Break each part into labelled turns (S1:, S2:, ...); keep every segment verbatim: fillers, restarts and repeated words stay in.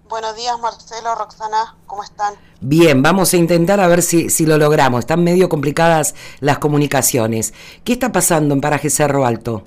S1: Buenos días, Marcelo, Roxana, ¿cómo están?
S2: Bien, vamos a intentar a ver si, si lo logramos. Están medio complicadas las comunicaciones. ¿Qué está pasando en Paraje Cerro Alto?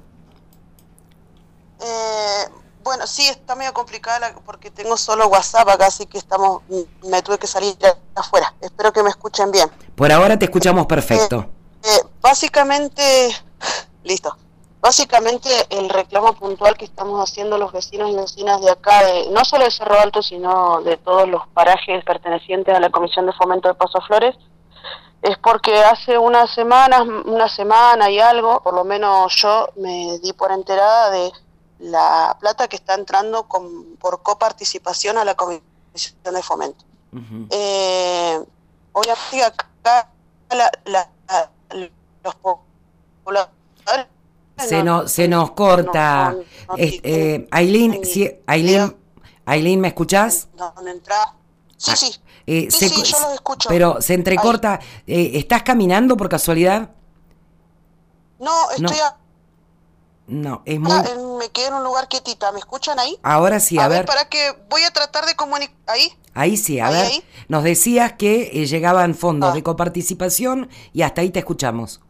S1: Eh, bueno, sí, está medio complicada la- porque tengo solo WhatsApp acá, así que estamos, me tuve que salir afuera. Espero que me escuchen bien.
S2: Por ahora te escuchamos
S1: Eh,
S2: perfecto.
S1: eh, básicamente, listo. Básicamente el reclamo puntual que estamos haciendo los vecinos y vecinas de acá, de, no solo de Cerro Alto, sino de todos los parajes pertenecientes a la Comisión de Fomento de Paso Flores, es porque hace unas semanas, una semana y algo, por lo menos yo me di por enterada de la plata que está entrando con, por coparticipación a la Comisión de Fomento.
S2: Ujú.
S1: Eh, obviamente acá la, la, la, los pobladores
S2: Se,
S1: no,
S2: no, se
S1: no,
S2: nos
S1: no,
S2: corta.
S1: no, no tienen
S2: Este, eh, Ailín,
S1: ni
S2: si,
S1: idea
S2: Ailín, Ailín, ¿me escuchás?
S1: dónde entrar. Sí,
S2: Ah,
S1: sí,
S2: eh,
S1: sí,
S2: se
S1: sí,
S2: co-
S1: yo
S2: s-
S1: los escucho.
S2: pero se
S1: Ahí.
S2: entrecorta. Eh, ¿estás caminando por casualidad?
S1: No, estoy
S2: No, no, es
S1: acá,
S2: muy...
S1: en- me quedé en un lugar quietita. ¿Me escuchan ahí?
S2: Ahora sí, a
S1: A ver,
S2: ver,
S1: para que voy a tratar de comunicar. ¿Ahí?
S2: ahí sí, a
S1: ¿Ahí,
S2: ver.
S1: ahí?
S2: Nos decías que eh, llegaban fondos de
S1: Ah,
S2: coparticipación y hasta ahí te escuchamos.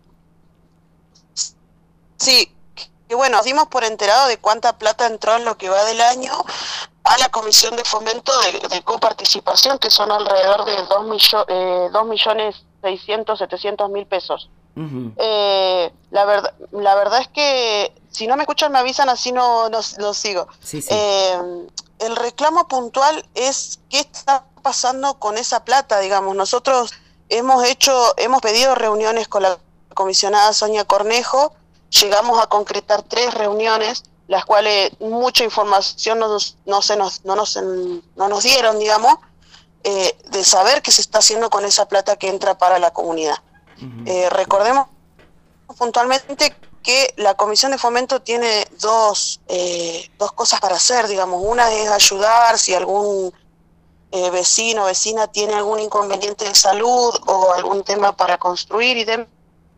S1: sí, que bueno, nos dimos por enterado de cuánta plata entró en lo que va del año a la Comisión de Fomento de, de Coparticipación, que son alrededor de dos millo, eh, dos millones seiscientos, setecientos mil pesos.
S2: Ujú.
S1: Eh, la verdad, la verdad es que si no me escuchan me avisan, así no, no, no sigo.
S2: Sí, sí.
S1: Eh, el reclamo puntual es qué está pasando con esa plata, digamos. Nosotros hemos hecho, hemos pedido reuniones con la comisionada Sonia Cornejo, llegamos a concretar tres reuniones, las cuales mucha información no nos, no se nos, no nos, no nos dieron, digamos, eh, de saber qué se está haciendo con esa plata que entra para la comunidad.
S2: Ujú.
S1: Eh, recordemos puntualmente que la Comisión de Fomento tiene dos, eh, dos cosas para hacer, digamos. Una es ayudar si algún eh, vecino o vecina tiene algún inconveniente de salud o algún tema para construir y demás.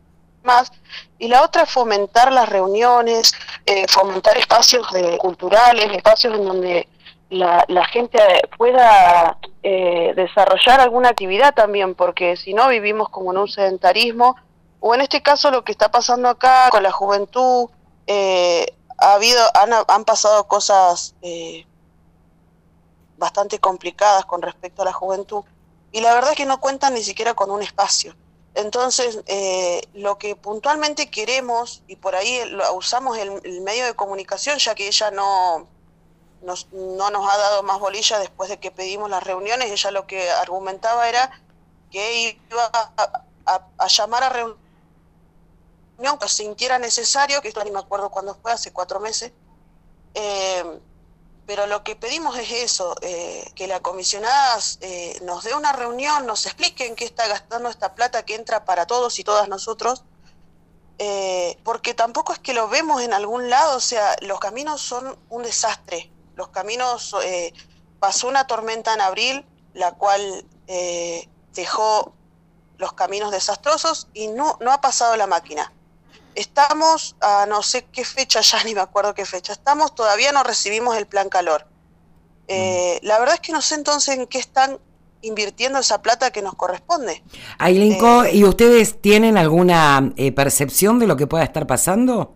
S1: Y la otra es fomentar las reuniones, eh, fomentar espacios de, culturales, espacios en donde la, la gente pueda eh, desarrollar alguna actividad también, porque si no vivimos como en un sedentarismo, o en este caso lo que está pasando acá con la juventud, eh, ha habido, han, han pasado cosas eh, bastante complicadas con respecto a la juventud, y la verdad es que no cuentan ni siquiera con un espacio. Entonces, eh, lo que puntualmente queremos, y por ahí lo, usamos el, el medio de comunicación, ya que ella no nos, no nos ha dado más bolilla después de que pedimos las reuniones, ella lo que argumentaba era que iba a, a, a llamar a reunión cuando sintiera necesario, que esto ni me acuerdo cuándo fue, hace cuatro meses, eh, pero lo que pedimos es eso, eh, que la comisionada eh, nos dé una reunión, nos explique en qué está gastando esta plata que entra para todos y todas nosotros, eh, porque tampoco es que lo vemos en algún lado, o sea, los caminos son un desastre, los caminos, eh, pasó una tormenta en abril, la cual eh, dejó los caminos desastrosos y no, no ha pasado la máquina. Estamos a no sé qué fecha, ya ni me acuerdo qué fecha, estamos, todavía no recibimos el plan calor. Eh, la verdad es que no sé entonces en qué están invirtiendo esa plata que nos corresponde.
S2: Ailinco,
S1: Eh,
S2: ¿y ustedes tienen alguna eh, percepción de lo que pueda estar pasando?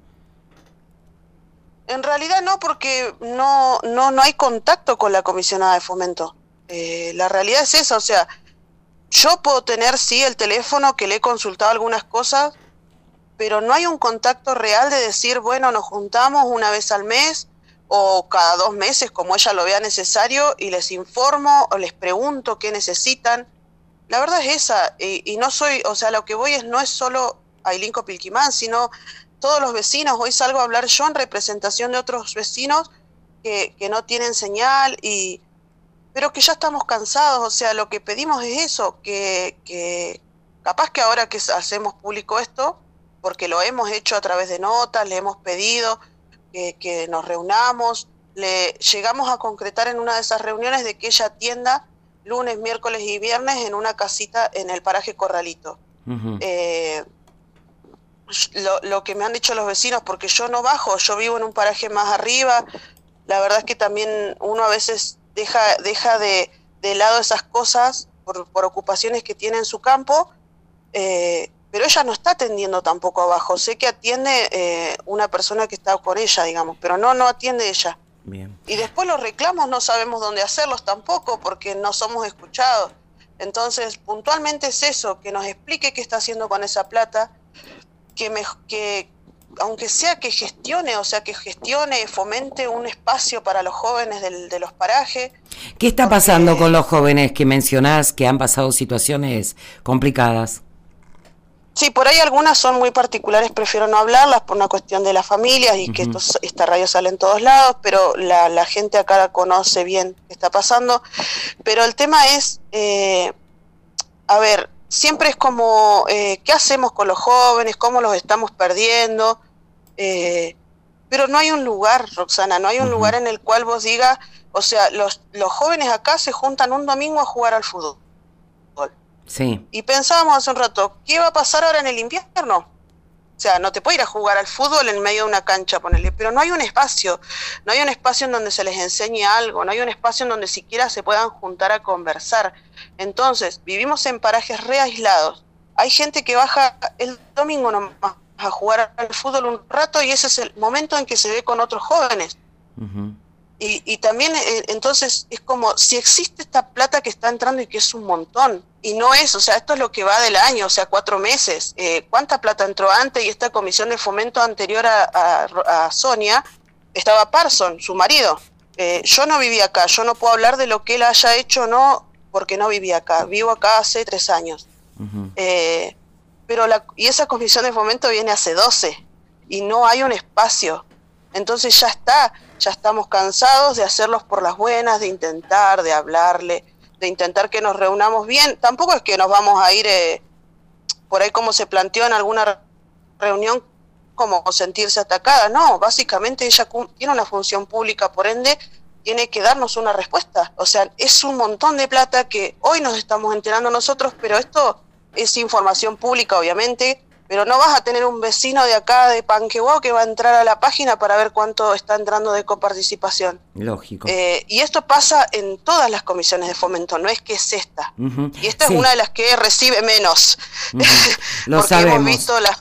S1: en realidad no, porque no, no, no hay contacto con la comisionada de fomento. Eh, la realidad es esa, o sea, yo puedo tener sí el teléfono que le he consultado algunas cosas, pero no hay un contacto real de decir, bueno, nos juntamos una vez al mes o cada dos meses, como ella lo vea necesario, y les informo o les pregunto qué necesitan. La verdad es esa, y, y no soy, o sea, lo que voy es no es solo Ailinco Pilquimán, sino todos los vecinos. Hoy salgo a hablar yo en representación de otros vecinos que, que no tienen señal, y pero que ya estamos cansados, o sea, lo que pedimos es eso, que, que capaz que ahora que hacemos público esto, porque lo hemos hecho a través de notas, le hemos pedido que, que nos reunamos, le llegamos a concretar en una de esas reuniones de que ella atienda lunes, miércoles y viernes en una casita en el paraje Corralito.
S2: Ujú.
S1: Eh, lo, lo que me han dicho los vecinos, porque yo no bajo, yo vivo en un paraje más arriba, la verdad es que también uno a veces deja, deja de, de lado esas cosas por, por ocupaciones que tiene en su campo, eh, pero ella no está atendiendo tampoco abajo. Sé que atiende eh, una persona que está con ella, digamos, pero no, no atiende ella.
S2: Bien.
S1: Y después los reclamos no sabemos dónde hacerlos tampoco porque no somos escuchados. Entonces, puntualmente es eso, que nos explique qué está haciendo con esa plata, que, me, que aunque sea que gestione, o sea, que gestione, fomente un espacio para los jóvenes del, de los parajes.
S2: ¿Qué está
S1: porque,
S2: pasando con los jóvenes que mencionás que han pasado situaciones complicadas?
S1: Sí, por ahí algunas son muy particulares, prefiero no hablarlas por una cuestión de las familias y uh-huh. que estos, esta radio sale en todos lados, pero la, la gente acá la conoce bien qué está pasando. Pero el tema es, eh, a ver, siempre es como, eh, ¿qué hacemos con los jóvenes? ¿Cómo los estamos perdiendo? Eh, pero no hay un lugar, Roxana, no hay un uh-huh. lugar en el cual vos digas, o sea, los, los jóvenes acá se juntan un domingo a jugar al fútbol.
S2: Sí.
S1: Y pensábamos hace un rato, ¿qué va a pasar ahora en el invierno? O sea, no te puedes ir a jugar al fútbol en medio de una cancha, ponele, pero no hay un espacio, no hay un espacio en donde se les enseñe algo, no hay un espacio en donde siquiera se puedan juntar a conversar. Entonces, vivimos en parajes re aislados. Hay gente que baja el domingo nomás a jugar al fútbol un rato y ese es el momento en que se ve con otros jóvenes. Uh-huh. Y, y también, eh, entonces, es como, si existe esta plata que está entrando y que es un montón, y no es, o sea, esto es lo que va del año, o sea, cuatro meses. Eh, ¿Cuánta plata entró antes? Y esta comisión de fomento anterior a, a, a Sonia, estaba Parson, su marido. Eh, yo no vivía acá, yo no puedo hablar de lo que él haya hecho o no, porque no vivía acá. Vivo acá hace tres años. Uh-huh. Eh, pero la, y esa comisión de fomento viene hace doce, y no hay un espacio. Entonces ya está, ya estamos cansados de hacerlos por las buenas, de intentar, de hablarle, de intentar que nos reunamos bien. Tampoco es que nos vamos a ir eh, por ahí como se planteó en alguna reunión, como sentirse atacada. No, básicamente ella tiene una función pública, por ende tiene que darnos una respuesta. O sea, es un montón de plata que hoy nos estamos enterando nosotros, pero esto es información pública, obviamente. Pero no vas a tener un vecino de acá de Panquehuao que va a entrar a la página para ver cuánto está entrando de coparticipación.
S2: Lógico.
S1: Eh, y esto pasa en todas las comisiones de fomento, no es que es esta. Uh-huh. Y esta sí. es una de las que recibe menos.
S2: Uh-huh. Lo
S1: porque
S2: sabemos.
S1: Hemos visto las...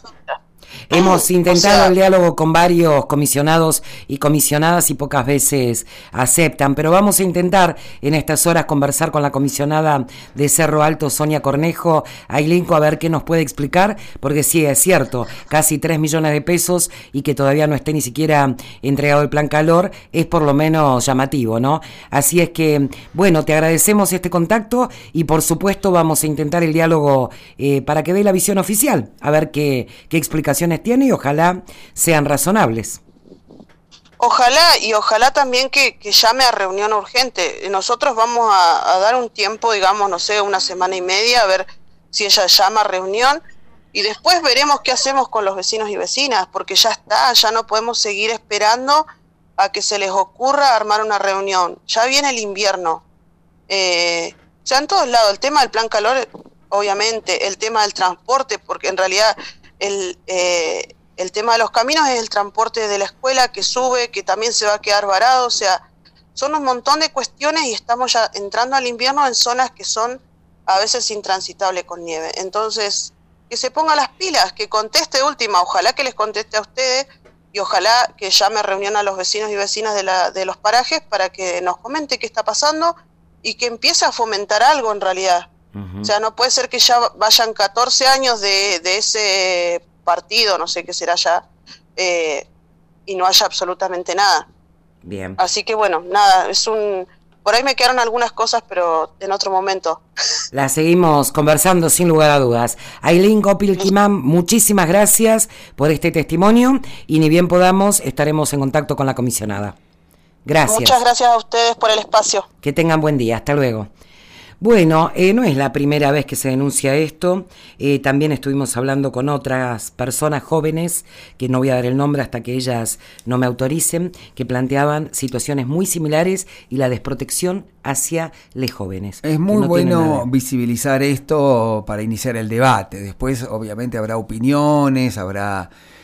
S2: Hemos intentado
S1: o sea,
S2: el diálogo con varios comisionados y comisionadas y pocas veces aceptan, pero vamos a intentar en estas horas conversar con la comisionada de Cerro Alto, Sonia Cornejo, Ailinco, a ver qué nos puede explicar, porque sí, es cierto, casi tres millones de pesos y que todavía no esté ni siquiera entregado el plan calor, es por lo menos llamativo, ¿no? Así es que, bueno, te agradecemos este contacto y por supuesto vamos a intentar el diálogo eh, para que dé la visión oficial, a ver qué, qué explicaciones tiene y ojalá sean razonables.
S1: Ojalá, y ojalá también que, que llame a reunión urgente. Nosotros vamos a, a dar un tiempo, digamos, no sé, una semana y media, a ver si ella llama a reunión, y después veremos qué hacemos con los vecinos y vecinas, porque ya está, ya no podemos seguir esperando a que se les ocurra armar una reunión. Ya viene el invierno. Eh, o sea, en todos lados, el tema del plan calor, obviamente, el tema del transporte, porque en realidad... El, eh, el tema de los caminos es el transporte de la escuela que sube, que también se va a quedar varado, o sea, son un montón de cuestiones y estamos ya entrando al invierno en zonas que son a veces intransitables con nieve. Entonces, que se ponga las pilas, que conteste de última, ojalá que les conteste a ustedes y ojalá que llame a reunión a los vecinos y vecinas de, la, de los parajes para que nos comente qué está pasando y que empiece a fomentar algo en realidad. Uh-huh. O sea, no puede ser que ya vayan catorce años de, de ese partido, no sé qué será ya, eh, y no haya absolutamente nada.
S2: Bien.
S1: Así que bueno, nada, es un... Por ahí me quedaron algunas cosas, pero en otro momento.
S2: La seguimos conversando sin lugar a dudas. Ailín Copil-Quimán, muchísimas gracias por este testimonio y ni bien podamos estaremos en contacto con la comisionada. Gracias.
S1: Muchas gracias a ustedes por el espacio.
S2: Que tengan buen día, hasta luego. Bueno, eh, no es la primera vez que se denuncia esto, eh, también estuvimos hablando con otras personas jóvenes, que no voy a dar el nombre hasta que ellas no me autoricen, que planteaban situaciones muy similares y la desprotección hacia los jóvenes.
S3: Es muy no bueno visibilizar esto para iniciar el debate, después obviamente habrá opiniones, habrá